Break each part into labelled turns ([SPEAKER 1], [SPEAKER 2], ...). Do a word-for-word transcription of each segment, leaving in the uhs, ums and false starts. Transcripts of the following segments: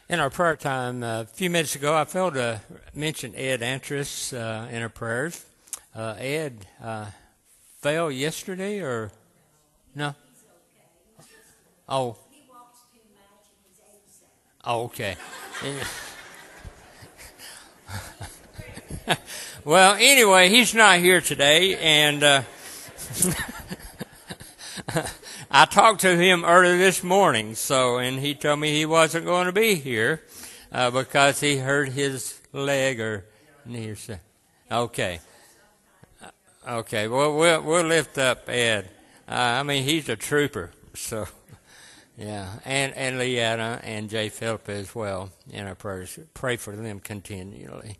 [SPEAKER 1] In our prayer time uh, a few minutes ago, I failed to mention Ed Antris uh, in our prayers. Uh, Ed uh, fell yesterday, or no? Oh. Oh, okay. Well, anyway, he's not here today, and uh, I talked to him earlier this morning, so, and he told me he wasn't going to be here uh, because he hurt his leg or knee or something. Okay. Okay, well, we'll, we'll lift up Ed. Uh, I mean, he's a trooper, so, yeah, and, and Leanna and Jay Philip as well in our prayers. Pray for them continually.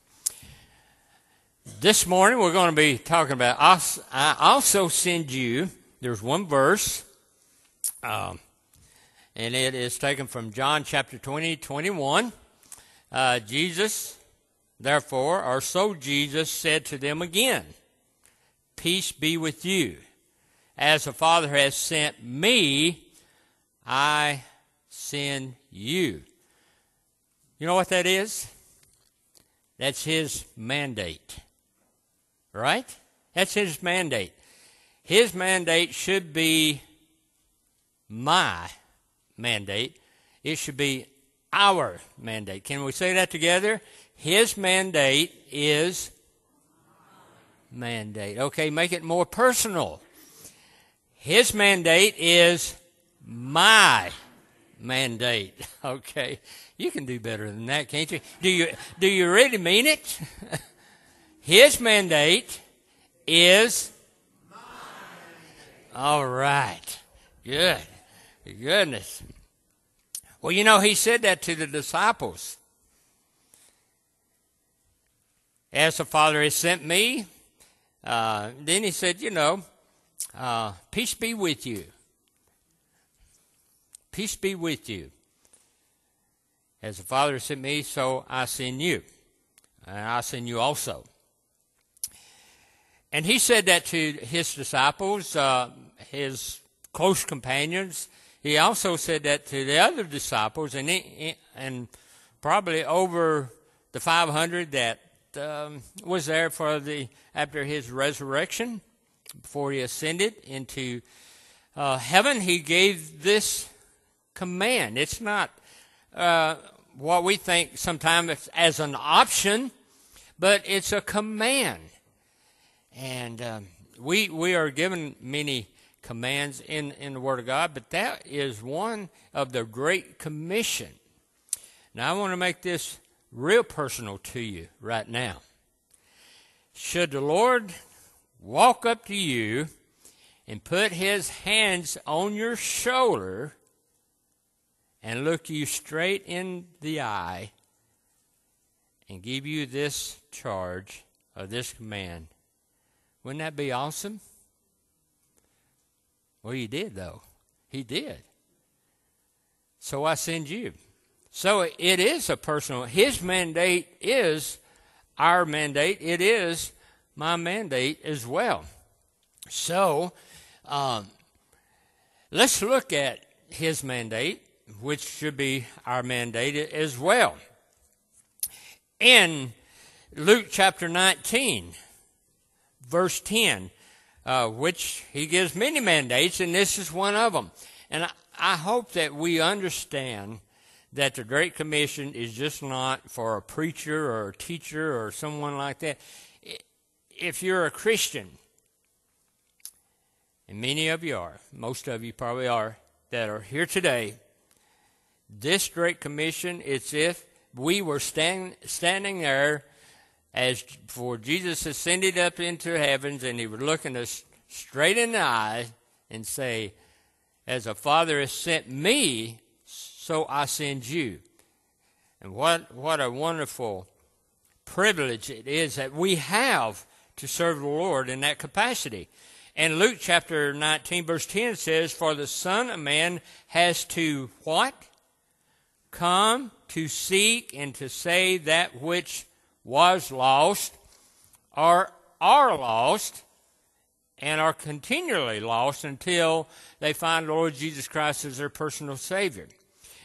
[SPEAKER 1] This morning we're going to be talking about, I also send you, there's one verse, um, and it is taken from John chapter twenty, twenty-one. Uh, Jesus, therefore, or so Jesus said to them again, peace be with you. As the Father has sent me, I send you. You know what that is? That's his mandate. Right? That's his mandate. His mandate should be my mandate. It should be our mandate. Can we say that together? His mandate is mandate. Okay, make it more personal. His mandate is my mandate. Okay, you can do better than that, can't you? Do you, do you really mean it? His mandate is mine. All right. Good. Goodness. Well, you know, he said that to the disciples. As the Father has sent me, uh, then he said, you know, uh, peace be with you. Peace be with you. As the Father has sent me, so I send you. And I send you also. And he said that to his disciples, uh, his close companions. He also said that to the other disciples, and he, and probably over the five hundred that um, was there for the after his resurrection, before he ascended into uh, heaven. He gave this command. It's not uh, what we think sometimes as an option, but it's a command. And um, we we are given many commands in, in the Word of God, but that is one of the Great Commission. Now, I want to make this real personal to you right now. Should the Lord walk up to you and put his hands on your shoulder and look you straight in the eye and give you this charge or this command, wouldn't that be awesome? Well, he did, though. He did. So I send you. So it is a personal, his mandate is our mandate. It is my mandate as well. So um, let's look at his mandate, which should be our mandate as well. In Luke chapter nineteen, verse ten, uh, which he gives many mandates, and this is one of them. And I, I hope that we understand that the Great Commission is just not for a preacher or a teacher or someone like that. If you're a Christian, and many of you are, most of you probably are, that are here today, this Great Commission, it's if we were stand, standing there as for Jesus ascended up into heavens, and he would look us straight in the eye and say, as the Father has sent me, so I send you. And what what a wonderful privilege it is that we have to serve the Lord in that capacity. And Luke chapter nineteen, verse ten says, for the Son of Man has to what? Come to seek and to save that which was lost, or are lost, and are continually lost until they find the Lord Jesus Christ as their personal Savior.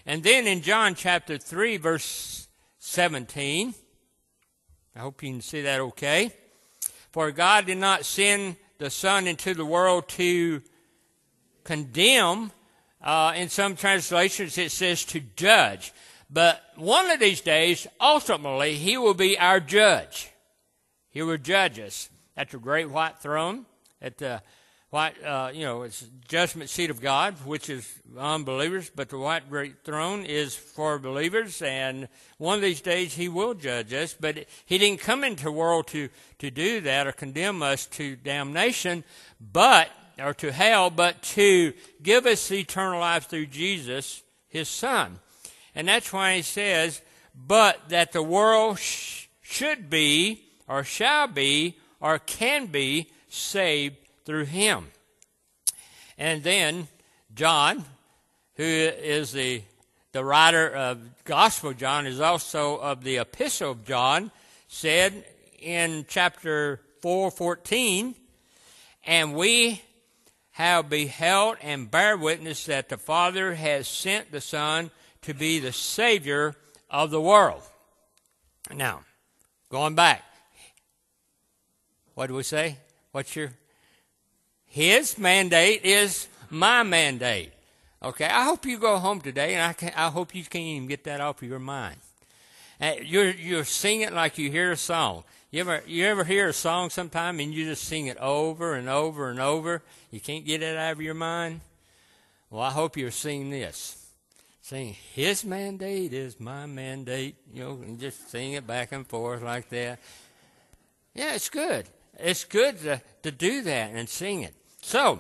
[SPEAKER 1] And then in John chapter three, verse seventeen, I hope you can see that okay. For God did not send the Son into the world to condemn. Uh, in some translations it says to judge. But one of these days, ultimately, he will be our judge. He will judge us at the great white throne, at the white, uh, you know, it's judgment seat of God, which is unbelievers, but the white great throne is for believers, and one of these days he will judge us, but he didn't come into the world to, to do that or condemn us to damnation, but, or to hell, but to give us eternal life through Jesus, his Son. And that's why he says, but that the world sh- should be, or shall be, or can be saved through him. And then John, who is the, the writer of Gospel John, is also of the Epistle of John, said in chapter four fourteen, and we have beheld and bear witness that the Father has sent the Son to be the Savior of the world. Now, going back, what do we say? What's your... His mandate is my mandate. Okay, I hope you go home today, and I can, I hope you can't even get that off of your mind. Uh, you're you're singing like you hear a song. You ever you ever hear a song sometime and you just sing it over and over and over? You can't get it out of your mind? Well, I hope you're singing this. Sing, his mandate is my mandate. You know, and just sing it back and forth like that. Yeah, it's good. It's good to, to do that and sing it. So,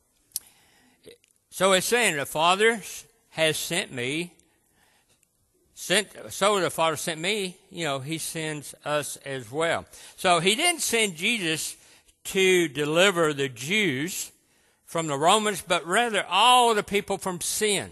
[SPEAKER 1] so it's saying the Father has sent me. Sent, so the Father sent me, you know, he sends us as well. So he didn't send Jesus to deliver the Jews from the Romans, but rather all the people from sin.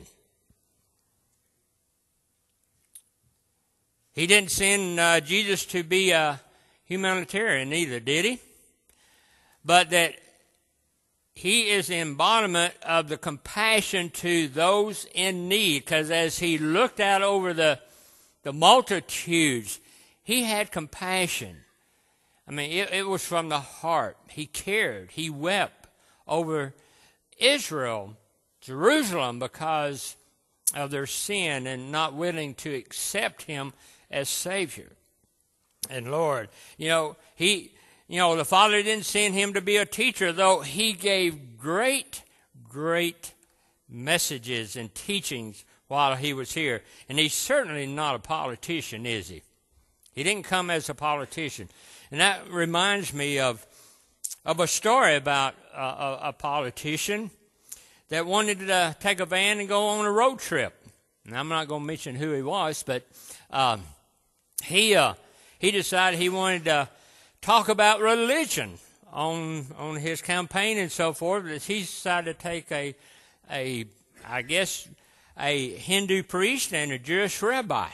[SPEAKER 1] He didn't send uh, Jesus to be a humanitarian either, did he? But that he is the embodiment of the compassion to those in need, because as he looked out over the, the multitudes, he had compassion. I mean, it, it was from the heart. He cared. He wept over Israel, Jerusalem, because of their sin and not willing to accept him as Savior and Lord. You know, he... You know, the Father didn't send him to be a teacher, though he gave great, great messages and teachings while he was here. And he's certainly not a politician, is he? He didn't come as a politician. And that reminds me of, of a story about a, a, a politician that wanted to take a van and go on a road trip. And I'm not going to mention who he was, but um, he uh, he decided he wanted to talk about religion on on his campaign and so forth. He decided to take a, a I guess, a Hindu priest and a Jewish rabbi.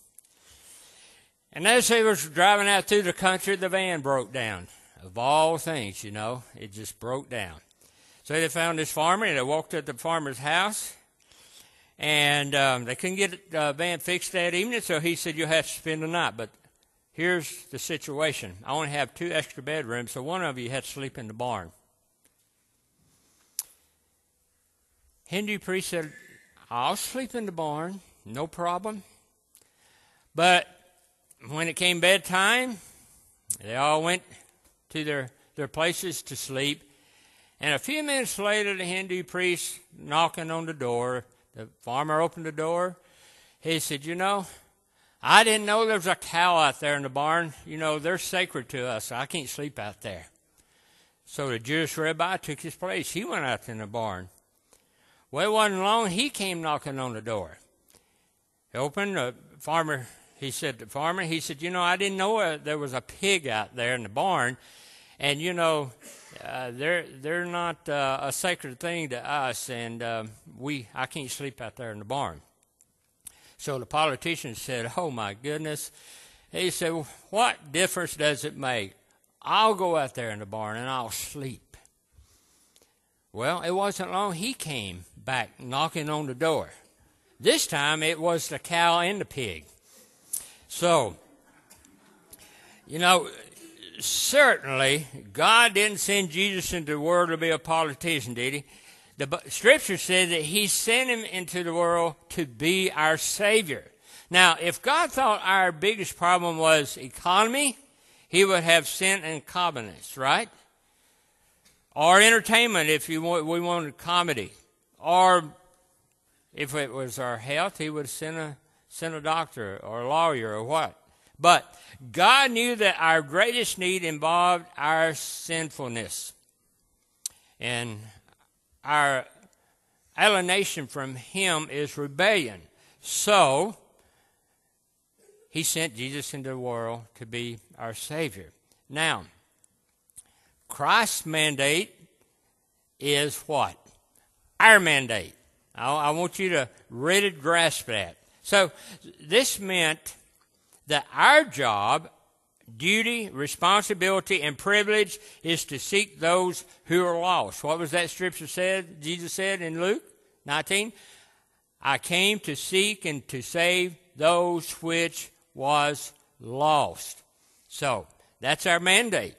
[SPEAKER 1] And as he was driving out through the country, the van broke down. Of all things, you know, it just broke down. So they found this farmer, and they walked to the farmer's house, and um, they couldn't get the van fixed that evening, so he said, you'll have to spend the night. But here's the situation. I only have two extra bedrooms, so one of you had to sleep in the barn. Hindu priest said, I'll sleep in the barn, no problem. But when it came bedtime, they all went to their, their places to sleep. And a few minutes later, the Hindu priest knocking on the door. The farmer opened the door. He said, you know, I didn't know there was a cow out there in the barn. You know, they're sacred to us. I can't sleep out there. So the Jewish rabbi took his place. He went out in the barn. Well, it wasn't long. He came knocking on the door. He opened. The farmer, he said to the farmer, he said, you know, I didn't know uh, there was a pig out there in the barn. And, you know, uh, they're they're not uh, a sacred thing to us. And um, we I can't sleep out there in the barn. So the politician said, oh, my goodness. He said, well, what difference does it make? I'll go out there in the barn and I'll sleep. Well, it wasn't long he came back knocking on the door. This time it was the cow and the pig. So, you know, certainly God didn't send Jesus into the world to be a politician, did he? The Scripture said that he sent him into the world to be our Savior. Now, if God thought our biggest problem was economy, he would have sent an economist, right? Or entertainment if you want, we wanted comedy. Or if it was our health, he would send a, send a doctor or a lawyer or what. But God knew that our greatest need involved our sinfulness. And our alienation from him is rebellion. So, he sent Jesus into the world to be our Savior. Now, Christ's mandate is what? Our mandate. I, I want you to really grasp that. So, this meant that our job, duty, responsibility, and privilege is to seek those who are lost. What was that scripture said? Jesus said in Luke nineteen, I came to seek and to save those which was lost. So, that's our mandate.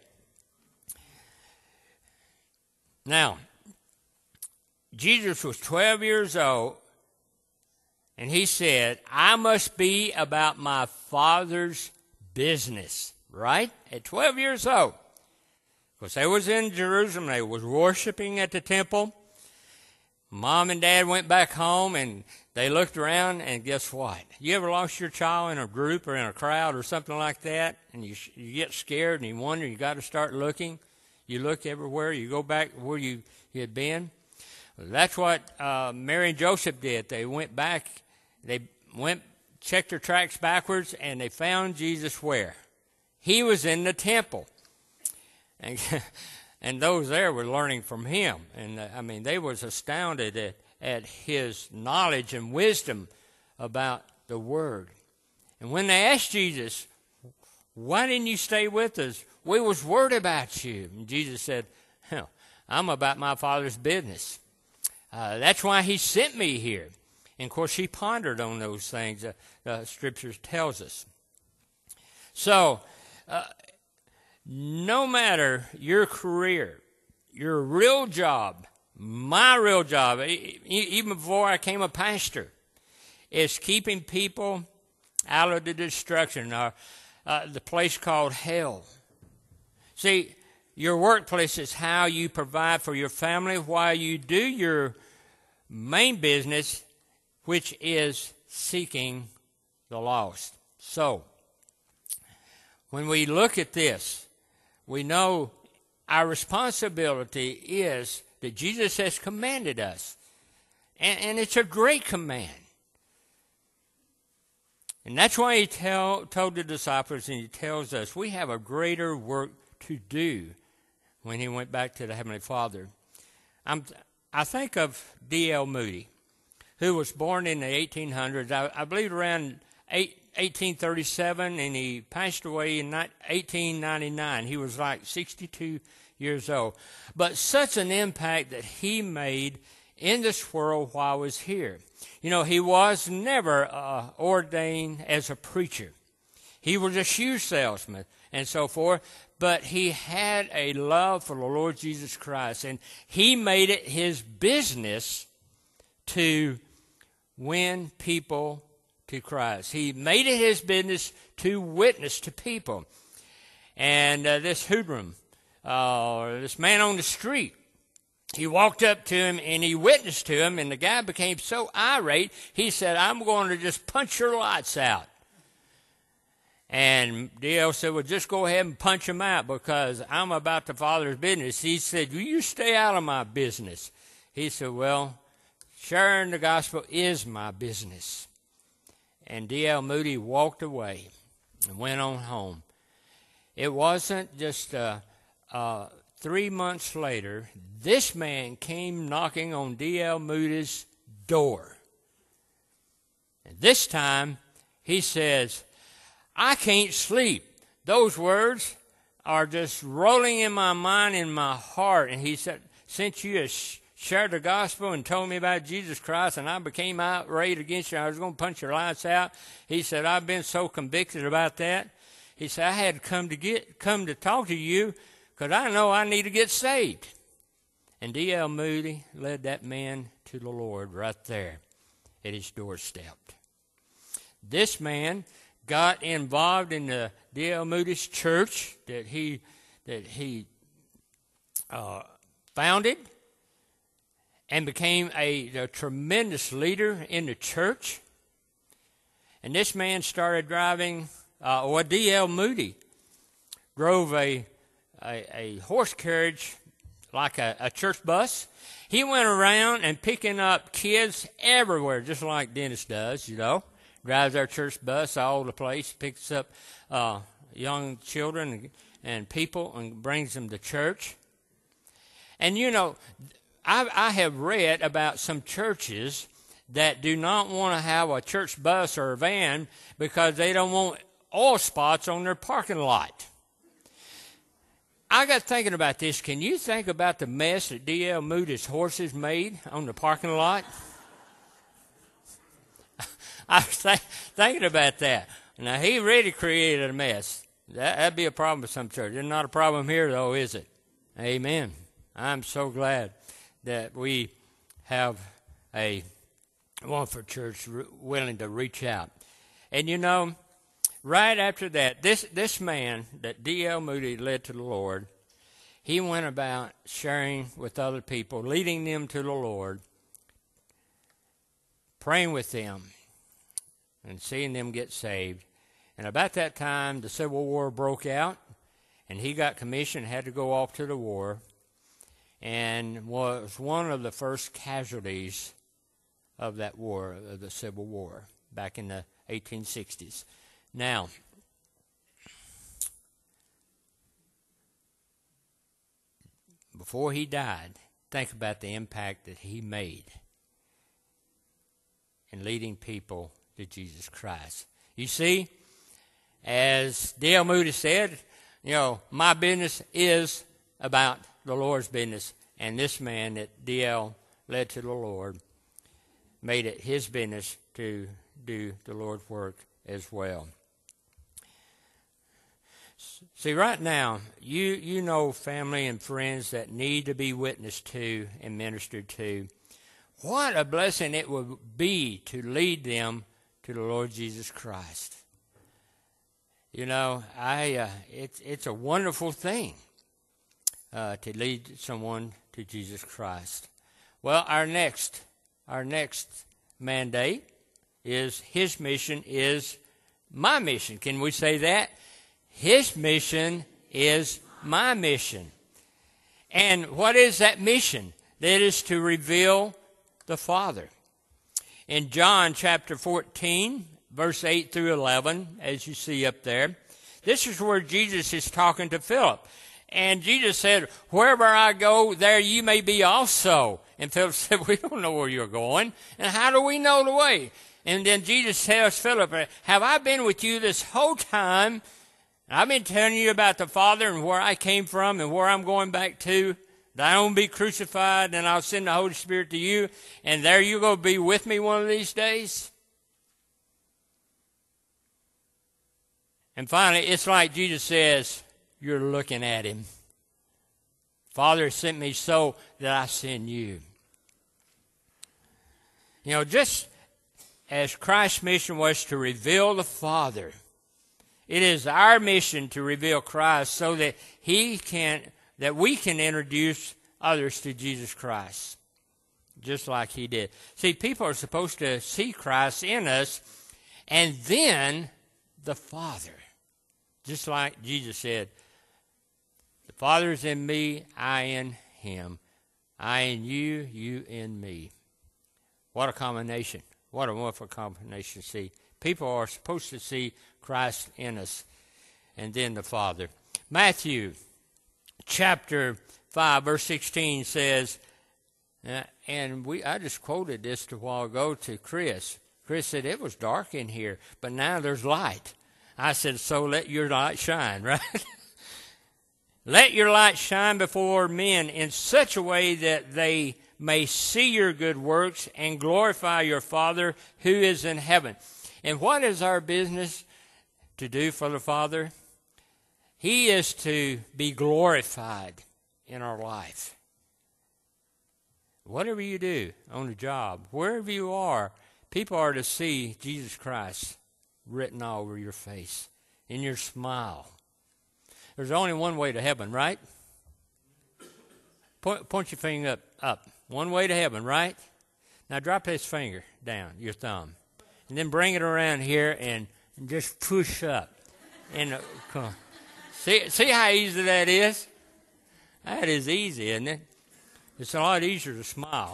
[SPEAKER 1] Now, Jesus was twelve years old, and he said, I must be about my Father's business. Right? At twelve years old. Because they was in Jerusalem. They was worshiping at the temple. Mom and Dad went back home and they looked around, and guess what? You ever lost your child in a group or in a crowd or something like that? And you, you get scared and you wonder, you got to start looking. You look everywhere. You go back where you, you had been. Well, that's what uh, Mary and Joseph did. They went back. They went, checked their tracks backwards, and they found Jesus where? He was in the temple. And, and those there were learning from him. And, uh, I mean, they was astounded at, at his knowledge and wisdom about the Word. And when they asked Jesus, why didn't you stay with us? We was worried about you. And Jesus said, hell, I'm about my Father's business. Uh, that's why he sent me here. And, of course, he pondered on those things, uh, the Scriptures tells us. So, uh, no matter your career, your real job, my real job, e- even before I became a pastor, is keeping people out of the destruction, or uh, the place called hell. See, your workplace is how you provide for your family while you do your main business, which is seeking the lost. So, when we look at this, we know our responsibility is that Jesus has commanded us. And, and it's a great command. And that's why he tell, told the disciples, and he tells us, we have a greater work to do when he went back to the Heavenly Father. I'm, I think of D L Moody, who was born in the eighteen hundreds, I, I believe around eighteen thirty-seven, and he passed away in eighteen ninety-nine. He was like sixty-two years old. But such an impact that he made in this world while I was here. You know, he was never uh, ordained as a preacher. He was a shoe salesman and so forth, but he had a love for the Lord Jesus Christ, and he made it his business to win people to Christ. He made it his business to witness to people. And uh, this hoodlum, uh, this man on the street, he walked up to him and he witnessed to him, and the guy became so irate, he said, I'm going to just punch your lights out. And D L said, well, just go ahead and punch him out because I'm about the Father's business. He said, will you stay out of my business? He said, well, sharing the gospel is my business. And D L Moody walked away and went on home. It wasn't just uh, uh, three months later, this man came knocking on D L Moody's door. And this time, he says, I can't sleep. Those words are just rolling in my mind and my heart. And he said, since you have sh- shared the gospel and told me about Jesus Christ, and I became outraged against you. I was going to punch your lights out. He said, I've been so convicted about that. He said, I had to come to get come to talk to you because I know I need to get saved. And D L Moody led that man to the Lord right there at his doorstep. This man got involved in the D L Moody's church that he that he uh, founded, and became a, a tremendous leader in the church. And this man started driving, uh, or D L Moody drove a, a, a horse carriage like a, a church bus. He went around and picking up kids everywhere, just like Dennis does, you know. Drives our church bus all over the place, picks up uh, young children and people and brings them to church. And, you know, I, I have read about some churches that do not want to have a church bus or a van because they don't want oil spots on their parking lot. I got thinking about this. Can you think about the mess that D L Moody's horses made on the parking lot? I was th- thinking about that. Now, he really created a mess. That, that'd be a problem with some church. It's not a problem here, though, is it? Amen. I'm so glad that we have a Wallingford church r- willing to reach out. And, you know, right after that, this, this man that D L Moody led to the Lord, he went about sharing with other people, leading them to the Lord, praying with them, and seeing them get saved. And about that time, the Civil War broke out, and he got commissioned, had to go off to the war, and was one of the first casualties of that war, of the Civil War, back in the eighteen sixties. Now, before he died, think about the impact that he made in leading people to Jesus Christ. You see, as D L Moody said, you know, my business is about the Lord's business. And this man that D L led to the Lord made it his business to do the Lord's work as well. See, right now, you, you know family and friends that need to be witnessed to and ministered to. What a blessing it would be to lead them to the Lord Jesus Christ. You know, I uh, it's it's a wonderful thing uh, to lead someone to Jesus Christ. Well, our next our next mandate is his mission is my mission. Can we say that? His mission is my mission. And what is that mission? That is to reveal the Father. In John chapter fourteen, verse eight through eleven, as you see up there, this is where Jesus is talking to Philip. And Jesus said, wherever I go, there you may be also. And Philip said, we don't know where you're going. And how do we know the way? And then Jesus tells Philip, have I been with you this whole time? I've been telling you about the Father and where I came from and where I'm going back to. That I won't be crucified, and I'll send the Holy Spirit to you, and there you're going to be with me one of these days. And finally, it's like Jesus says, you're looking at him. Father sent me so that I send you. You know, just as Christ's mission was to reveal the Father, it is our mission to reveal Christ so that he can, that we can introduce others to Jesus Christ, just like he did. See, people are supposed to see Christ in us, and then the Father. Just like Jesus said, the Father is in me, I in him. I in you, you in me. What a combination. What a wonderful combination. See, people are supposed to see Christ in us, and then the Father. Matthew chapter five, verse sixteen says, uh, and we I just quoted this a while ago to Chris. Chris said, it was dark in here, but now there's light. I said, so let your light shine, right? Let your light shine before men in such a way that they may see your good works and glorify your Father who is in heaven. And what is our business to do for the Father? He is to be glorified in our life. Whatever you do on the job, wherever you are, people are to see Jesus Christ written all over your face, in your smile. There's only one way to heaven, right? Point, point your finger up, up. One way to heaven, right? Now drop this finger down, your thumb, and then bring it around here and, and just push up. And uh, come on. See, see how easy that is? That is easy, isn't it? It's a lot easier to smile.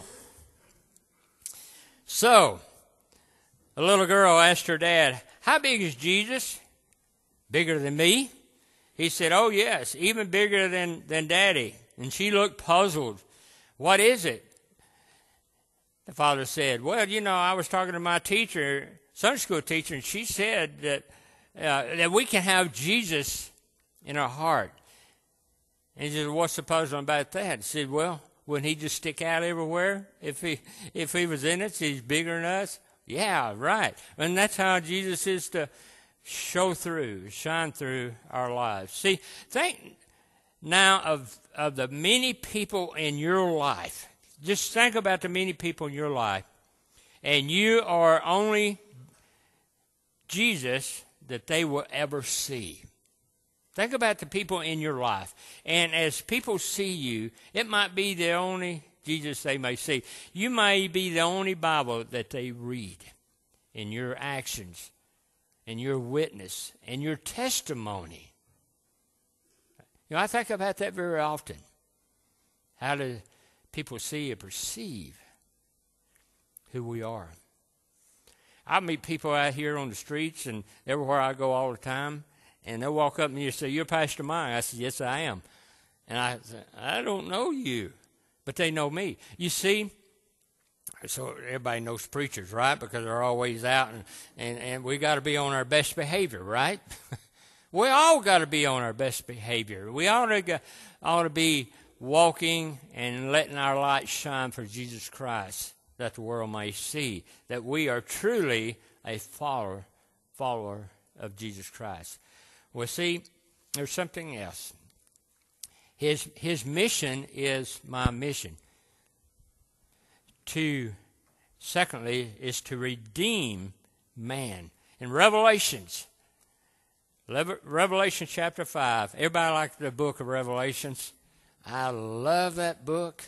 [SPEAKER 1] So, a little girl asked her dad, "How big is Jesus? Bigger than me?" He said, "Oh, yes, even bigger than, than Daddy." And she looked puzzled. "What is it?" The father said, "Well, you know, I was talking to my teacher, Sunday school teacher, and she said that uh, that we can have Jesus in our heart." And he said, "What's the puzzle about that?" He said, "Well, wouldn't he just stick out everywhere if he if he was in it? So he's bigger than us." Yeah, right. And that's how Jesus is to show through, shine through our lives. See, think now of of the many people in your life. Just think about the many people in your life, and you are only Jesus that they will ever see. Think about the people in your life. And as people see you, it might be the only Jesus they may see. You may be the only Bible that they read in your actions, in your witness, in your testimony. You know, I think about that very often. How do people see and perceive who we are? I meet people out here on the streets and everywhere I go all the time, and they'll walk up to me and say, "You're Pastor Mike." I said, "Yes, I am." And I said, "I don't know you," but they know me. You see, so everybody knows preachers, right? Because they're always out, and, and, and we got to be on our best behavior, right? We all got to be on our best behavior. We ought to, ought to be walking and letting our light shine for Jesus Christ, that the world may see that we are truly a follower, follower of Jesus Christ. Well, see, there's something else. His his mission is my mission. To, secondly, is to redeem man. In Revelations, Revelation chapter five, everybody like the book of Revelations? I love that book.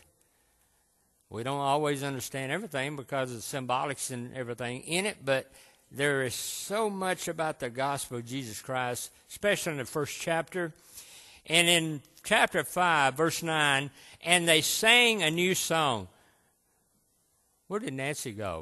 [SPEAKER 1] We don't always understand everything because of the symbolics and everything in it, but there is so much about the gospel of Jesus Christ, especially in the first chapter. And in chapter five, verse nine, "And they sang a new song." Where did Nancy go?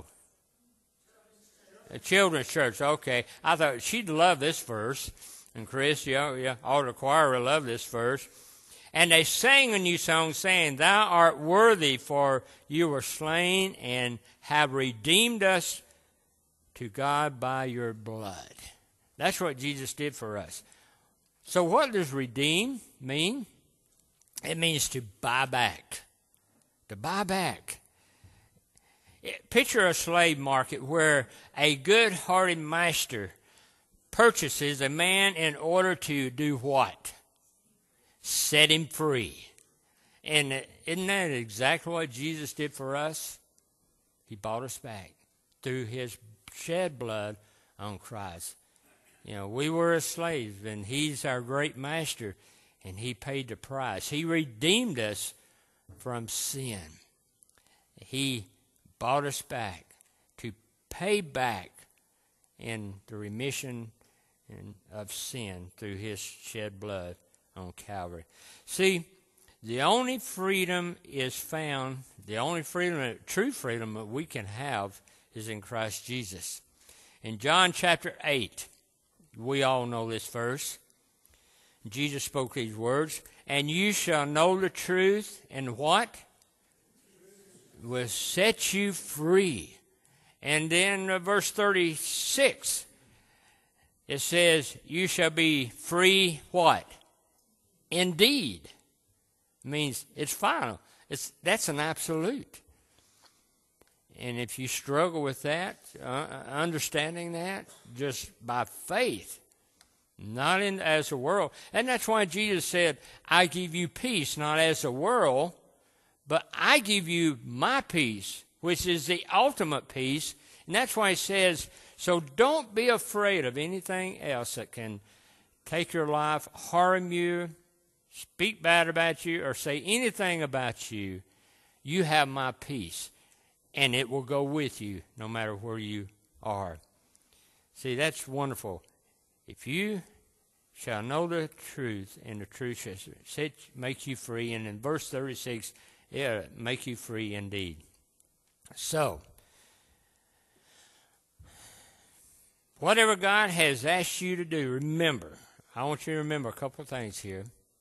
[SPEAKER 1] The children's church, okay. I thought she'd love this verse. And Chris, yeah, yeah, all the choir will love this verse. "And they sang a new song, saying, Thou art worthy, for you were slain and have redeemed us to God by your blood." That's what Jesus did for us. So what does redeem mean? It means to buy back. To buy back. Picture a slave market where a good-hearted master purchases a man in order to do what? Set him free. And isn't that exactly what Jesus did for us? He bought us back through his shed blood on Christ. You know, we were a slave, and he's our great master, and he paid the price. He redeemed us from sin. He bought us back to pay back in the remission of sin through his shed blood on Calvary. See, the only freedom is found, the only freedom, true freedom that we can have is in Christ Jesus. In John chapter eight, we all know this verse. Jesus spoke these words, "And you shall know the truth," and what? Will set you free. And then uh, verse thirty-six, it says, "You shall be free," what? Indeed. It means it's final. It's, that's an absolute. And if you struggle with that, uh, understanding that, just by faith, not in as a world. And that's why Jesus said, I give you peace, not as a world, but I give you my peace, which is the ultimate peace. And that's why he says, so don't be afraid of anything else that can take your life, harm you, speak bad about you, or say anything about you. You have my peace, and it will go with you no matter where you are. See, that's wonderful. If you shall know the truth, and the truth shall set, make you free, and in verse thirty-six, it'll make you free indeed. So, whatever God has asked you to do, remember, I want you to remember a couple of things here.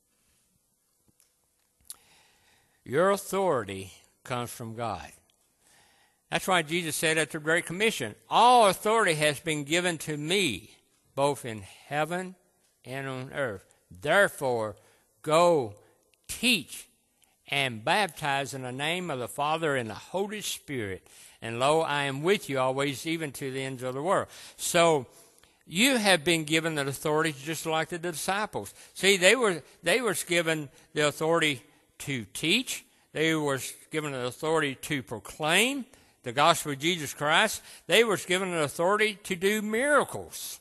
[SPEAKER 1] Your authority comes from God. That's why Jesus said at the Great Commission, all authority has been given to me, both in heaven and on earth. Therefore, go teach and baptize in the name of the Father and the Holy Spirit. And lo, I am with you always, even to the ends of the world. So, you have been given the authority just like the disciples. See, they were they were given the authority to teach. They were given the authority to proclaim the gospel of Jesus Christ. They were given the authority to do miracles.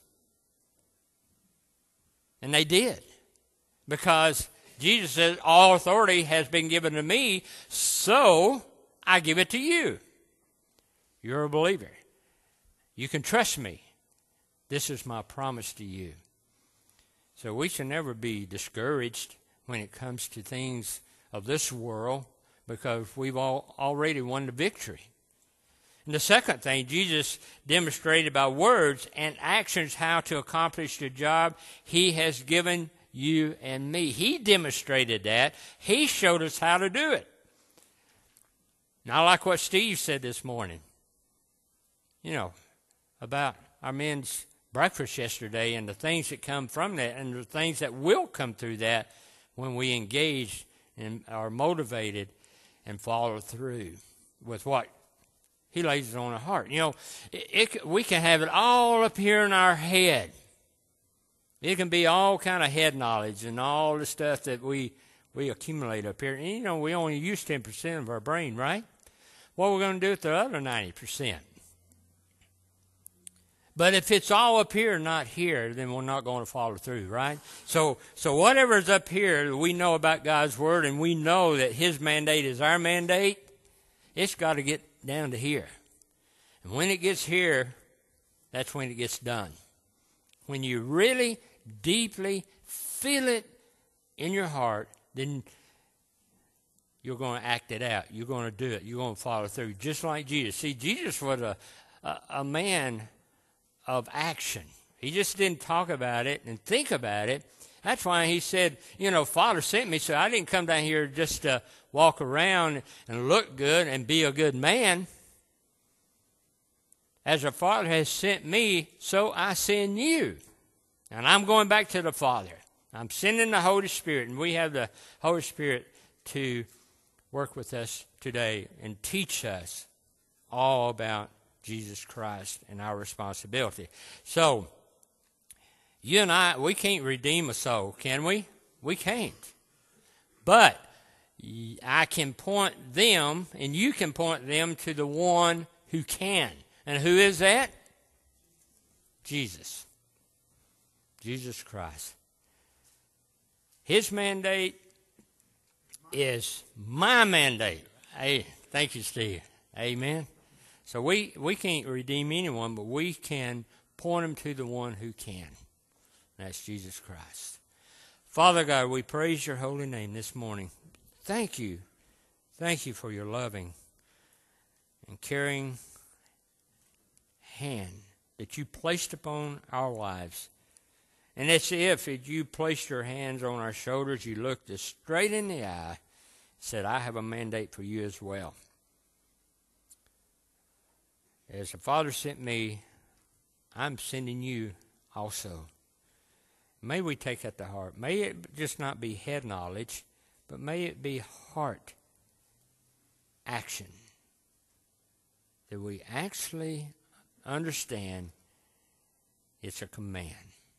[SPEAKER 1] And they did. Because Jesus said, all authority has been given to me, so I give it to you. You're a believer. You can trust me. This is my promise to you. So we should never be discouraged when it comes to things of this world, because we've all already won the victory. And the second thing, Jesus demonstrated by words and actions how to accomplish the job he has given you and me. He demonstrated that. He showed us how to do it. Now, I like what Steve said this morning, you know, about our men's breakfast yesterday and the things that come from that and the things that will come through that when we engage and are motivated and follow through with what he lays on our heart. You know, it, it, we can have it all up here in our head. It can be all kind of head knowledge and all the stuff that we we accumulate up here. And, you know, we only use ten percent of our brain, right? What are we going to do with the other ninety percent? But if it's all up here, not here, then we're not going to follow through, right? So, so whatever is up here, we know about God's Word, and we know that His mandate is our mandate. It's got to get down to here. And when it gets here, that's when it gets done. When you really deeply feel it in your heart, then you're going to act it out. You're going to do it. You're going to follow through, just like Jesus. See, Jesus was a, a, a man of action. He just didn't talk about it and think about it. That's why he said, you know, Father sent me, so I didn't come down here just to walk around and look good and be a good man. As the Father has sent me, so I send you. And I'm going back to the Father. I'm sending the Holy Spirit, and we have the Holy Spirit to work with us today and teach us all about Jesus Christ and our responsibility. So, you and I, we can't redeem a soul, can we? We can't. But I can point them, and you can point them to the one who can. And who is that? Jesus. Jesus Christ. His mandate is my mandate. Hey, thank you, Steve. Amen. So we, we can't redeem anyone, but we can point them to the one who can. That's Jesus Christ. Father God, we praise your holy name this morning. Thank you. Thank you for your loving and caring hand that you placed upon our lives. And it's if you placed your hands on our shoulders, you looked us straight in the eye, said, I have a mandate for you as well. As the Father sent me, I'm sending you also. May we take that to heart. May it just not be head knowledge, but may it be heart action that we actually understand it's a command.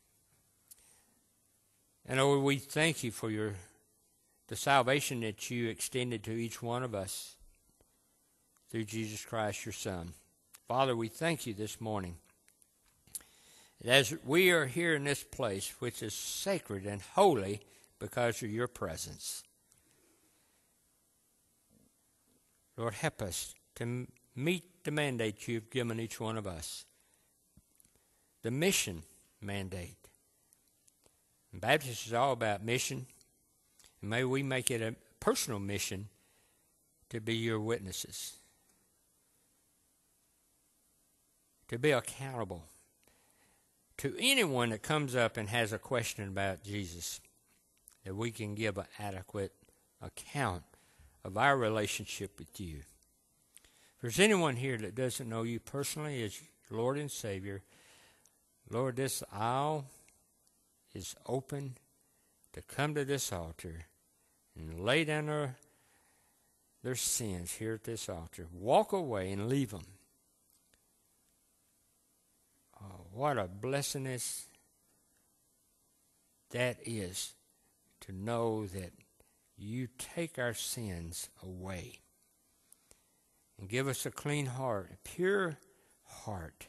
[SPEAKER 1] And Lord, we thank you for your the salvation that you extended to each one of us through Jesus Christ, your Son. Father, we thank you this morning that as we are here in this place, which is sacred and holy because of your presence, Lord, help us to meet the mandate you've given each one of us, the mission mandate. And Baptist is all about mission. And may we make it a personal mission to be your witnesses, to be accountable to anyone that comes up and has a question about Jesus, that we can give an adequate account of our relationship with you. If there's anyone here that doesn't know you personally as Lord and Savior, Lord, this aisle is open to come to this altar and lay down their, their sins here at this altar. Walk away and leave them. Oh, what a blessing is that is to know that you take our sins away and give us a clean heart, a pure heart,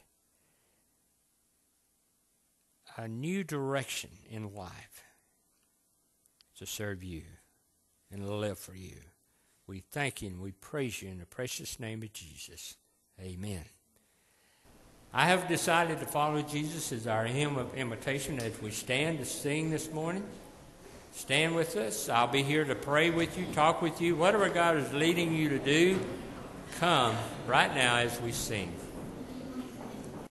[SPEAKER 1] a new direction in life to serve you and live for you. We thank you and we praise you in the precious name of Jesus. Amen. I have decided to follow Jesus as our hymn of invitation as we stand to sing this morning. Stand with us. I'll be here to pray with you, talk with you. Whatever God is leading you to do, come right now as we sing.